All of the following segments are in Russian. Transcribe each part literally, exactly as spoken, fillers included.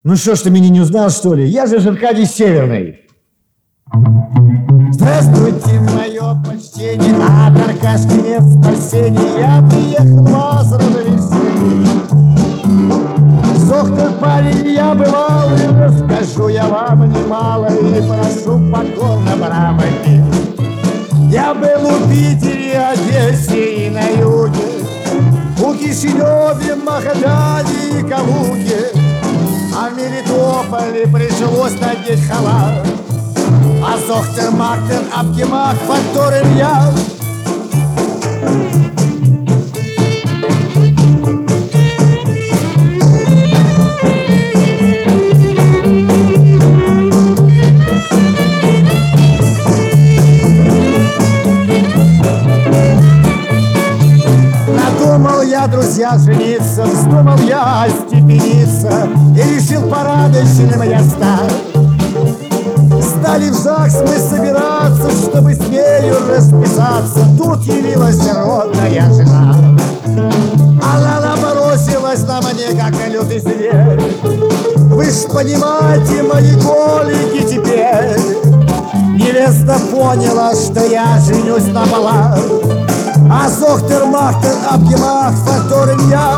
Ну что ж, ты меня не узнал, что ли? Я же Аркадий Северный. Здравствуйте, мое почтение, от Аркашки нет спасения. Я приехал вас развеселить. Доктор парень я бывал, и расскажу я вам немало, и прошу покорно браво пить. Я был у Питере, Одессе и на юге, у Кишиневе, Магадане и Калуге, а в Мелитополе пришлось надеть халат. А Зохтер, Мактер, Абгемах, факторен я. Надумал я, друзья, жениться, вздумал я остепениться и решил порядочным я стать. Стали в ЗАГС мы собираться, чтобы с нею расписаться. Тут явилась родная жена. Она набросилась на мне, как лютый зверь. Вы ж понимаете, мои голики теперь. Невеста поняла, что я женюсь на балах, а Зохтер, Махтер, Абгемах, факторен я.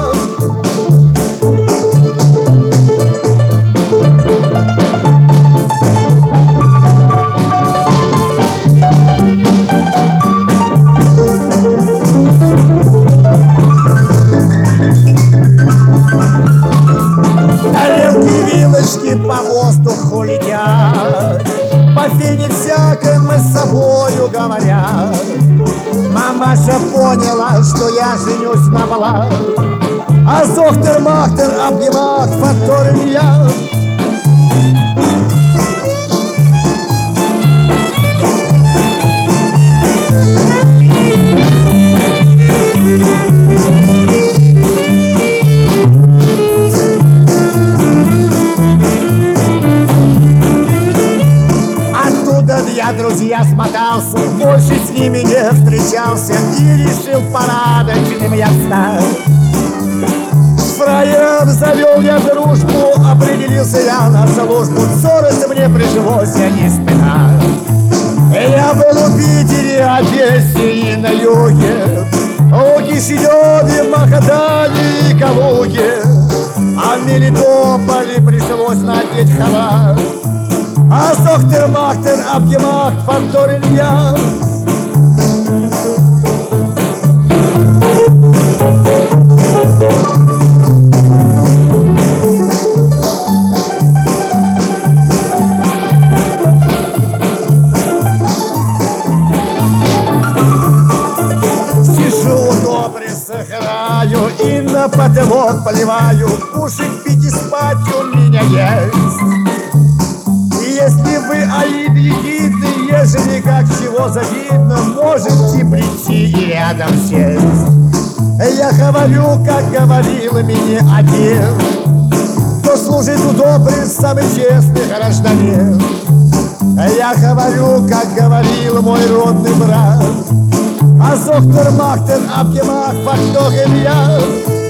По воздуху летят, по фене всяком мы с собою говорят. Мамаша поняла, что я женюсь на балах, а Зохтер, Махтер, Абгемах, факторен я. Я, друзья, смотался, больше с ними не встречался и решил порядочным я стать. С фраером завел я дружбу, определился я на службу. Ссориться мне пришлось, я не спинать. Я был у Питере, Одессе и на юге, у Кишиневе, Магадане и Калуге, а в Мелитополе пришлось надеть халат. А Зохтер, Махтер, Абгемах, факторен я. Сижу добре, сыграю и на потолок поливаю. Кушать, пить и спать у меня есть. Если вы, Аид, ехидны, ежели как чего завидно, можете прийти и рядом сесть. Я говорю, как говорил мне один, кто служит у добрых, самый честный гражданин. Я говорю, как говорил мой родный брат, а Зохтер, Махтер, Абгемах, факторен я.